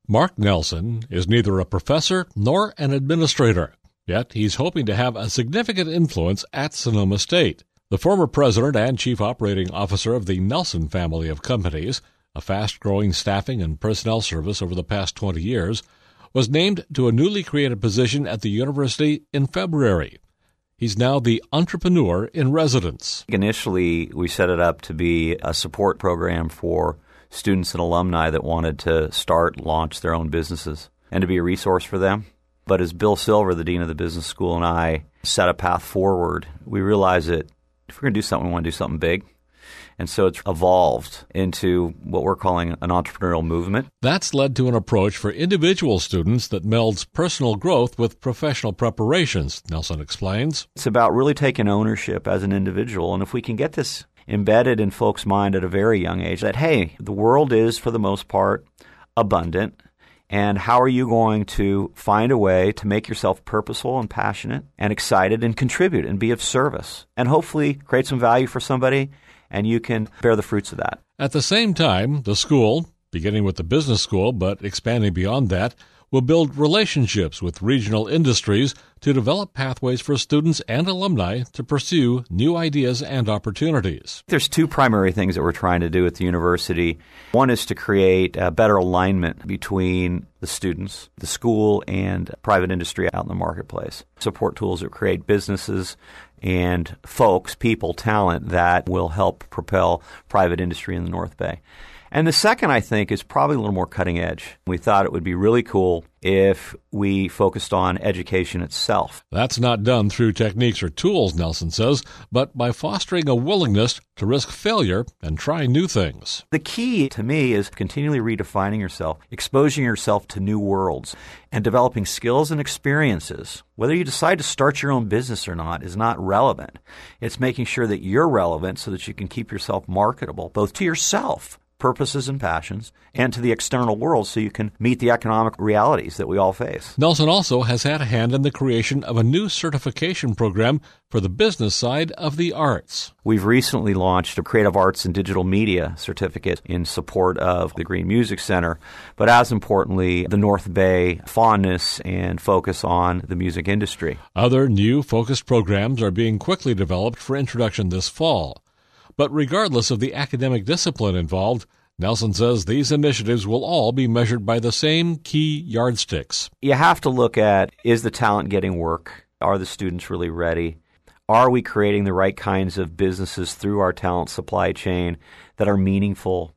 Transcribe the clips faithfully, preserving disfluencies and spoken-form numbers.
Mark Nelson is neither a professor nor an administrator, yet he's hoping to have a significant influence at Sonoma State. The former president and chief operating officer of the Nelson family of companies, a fast-growing staffing and personnel service over the past twenty years, was named to a newly created position at the university in February. He's now the entrepreneur in residence. Initially, we set it up to be a support program for students and alumni that wanted to start, launch their own businesses, and to be a resource for them. But as Bill Silver, the dean of the business school, and I set a path forward, we realized that if we're going to do something, we want to do something big. And so it's evolved into what we're calling an entrepreneurial movement. That's led to an approach for individual students that melds personal growth with professional preparations, Nelson explains. It's about really taking ownership as an individual. And if we can get this embedded in folks' mind at a very young age, that, hey, the world is, for the most part, abundant. And how are you going to find a way to make yourself purposeful and passionate and excited and contribute and be of service and hopefully create some value for somebody, and you can bear the fruits of that. At the same time, the school, beginning with the business school but expanding beyond that, will build relationships with regional industries to develop pathways for students and alumni to pursue new ideas and opportunities. There's two primary things that we're trying to do at the university. One is to create a better alignment between the students, the school, and private industry out in the marketplace. Support tools that create businesses and folks, people, talent that will help propel private industry in the North Bay. And the second, I think, is probably a little more cutting edge. We thought it would be really cool if we focused on education itself. That's not done through techniques or tools, Nelson says, but by fostering a willingness to risk failure and try new things. The key to me is continually redefining yourself, exposing yourself to new worlds, and developing skills and experiences. Whether you decide to start your own business or not is not relevant. It's making sure that you're relevant so that you can keep yourself marketable, both to yourself, purposes and passions, and to the external world so you can meet the economic realities that we all face. Nelson also has had a hand in the creation of a new certification program for the business side of the arts. We've recently launched a Creative Arts and Digital Media certificate in support of the Green Music Center, but as importantly, the North Bay fondness and focus on the music industry. Other new focused programs are being quickly developed for introduction this fall. But regardless of the academic discipline involved, Nelson says these initiatives will all be measured by the same key yardsticks. You have to look at, is the talent getting work? Are the students really ready? Are we creating the right kinds of businesses through our talent supply chain that are meaningful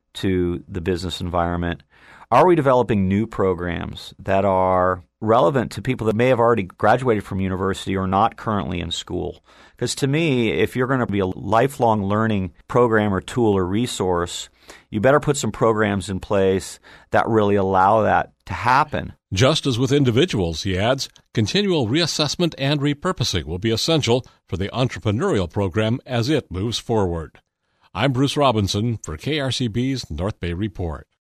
to the business environment? Are we developing new programs that are relevant to people that may have already graduated from university or not currently in school? Because to me, if you're going to be a lifelong learning program or tool or resource, you better put some programs in place that really allow that to happen. Just as with individuals, he adds, continual reassessment and repurposing will be essential for the entrepreneurial program as it moves forward. I'm Bruce Robinson for K R C B's North Bay Report.